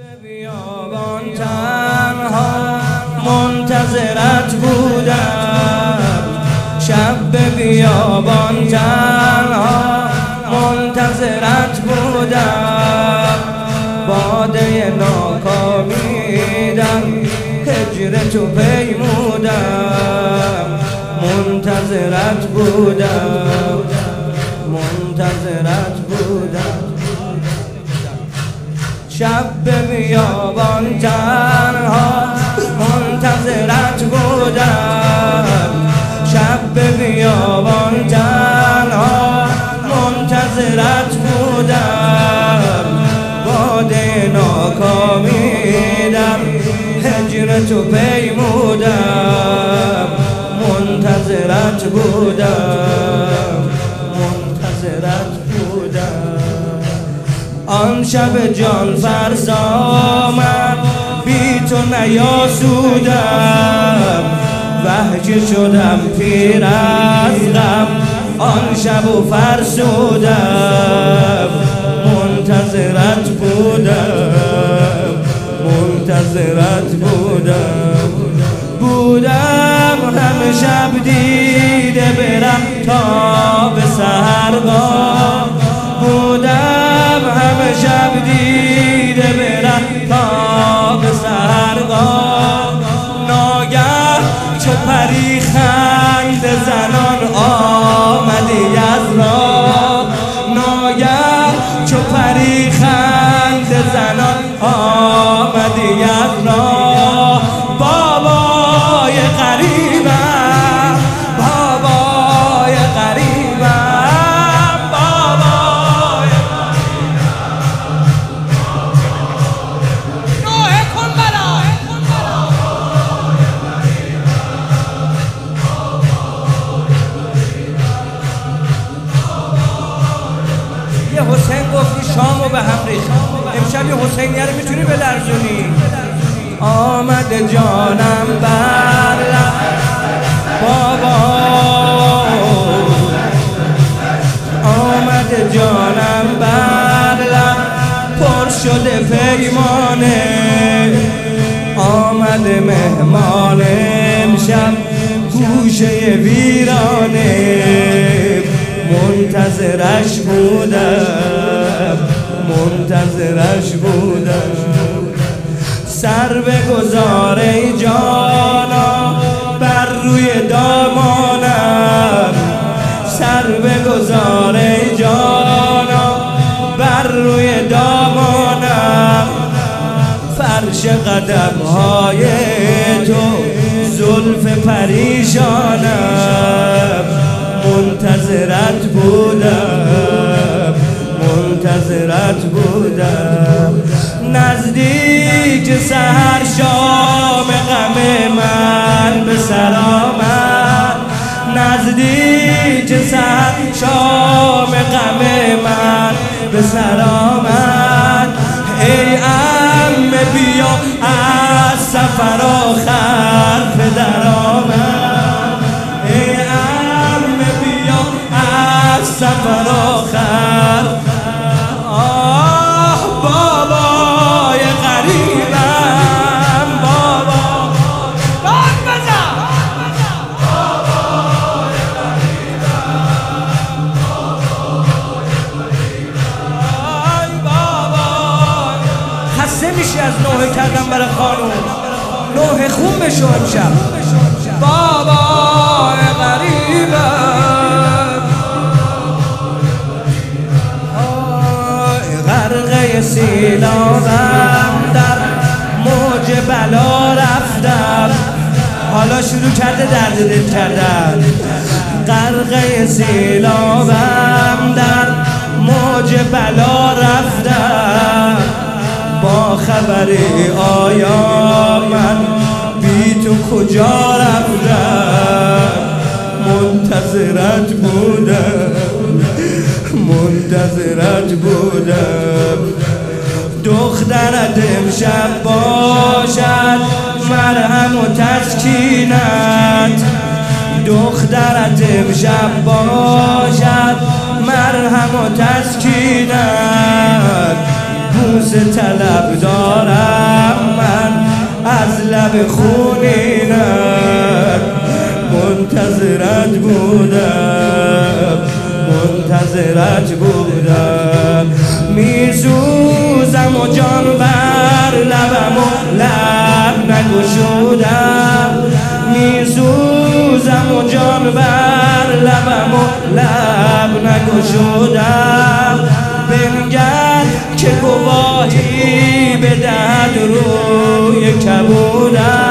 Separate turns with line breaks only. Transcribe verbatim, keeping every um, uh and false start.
بیابان تنها منتظرت بودم، شب به بیابان تنها منتظرت بودم، باده ناکامیدم هجر تو پیمودم، منتظرت بودم منتظرت بودم. شب به بیابان تنها منتظرت بودم، شب به بیابان تنها منتظرت بودم، باده ناکامیدم هجر تو پیمودم، منتظرت بودم منتظرت بودم. آن شب جان فرسا من بی تو نیاسودم، وحشی شدم پیر از غم آن شب و فرسودم، منتظرت بودم منتظرت بودم. بودم همه شب دیده برم تا به سحرگاه، بودم همه شب دیده برم تا به سحرگاه، ناگه چو پری خند زنان آمدی از راه، ناگه چو پری خند زنان آمدی از راه. بابای غریبم بابای غریبم بابای نوه کن بلا یه حسین گفتی شامو به هم ریخت، امشب یه حسینیه رو میتونی بلرزونی. آمده جانم بر لب بابا، آمده جانم بر لب پر شده پیمانه، آمده مهمان امشب گوشه ویرانه، منتظرش بودم منتظرش بودم. سر بگذار ای جانا بر روی دامانم، سر بگذار ای جانا بر روی دامانم، فرش قدم های تو زلف پریشانم، منتظرت بودم منتظرت بودم. نزدیک سحر شام غم من به سر آمد، نزدیک سحر شام غم من به سر آمد. ای عمه بیا از سفر آخر پدر آمد، ای عمه بیا از سفر آخر. آه بابای غریبم بابا داد بزن بابای غریبم ای بابا. خسته میشی از نوحه کردم برای خانوم، نوحه خون بشو امشب. بابای غریبم غرقه سیلابم در موج بلا رفتم، حالا شروع کرده درد دل کردن. غرقه سیلابم در موج بلا رفتم، با خبری آیا من بی تو کجا رفتم، منتظرت بودم منتظرت بودم. دخترت امشب باشد مرهم و تسکینت، دخترت امشب باشد مرهم و تسکینت، بوس بوسه طلب دارم من از لب خونینت منتظرت بودم منتظرت بودم میسوزم و جان بر لبم و لب نگشودم میسوزم و جان بر لبم و لب نگشودم بنگر که گواهی بدهد روی کبودم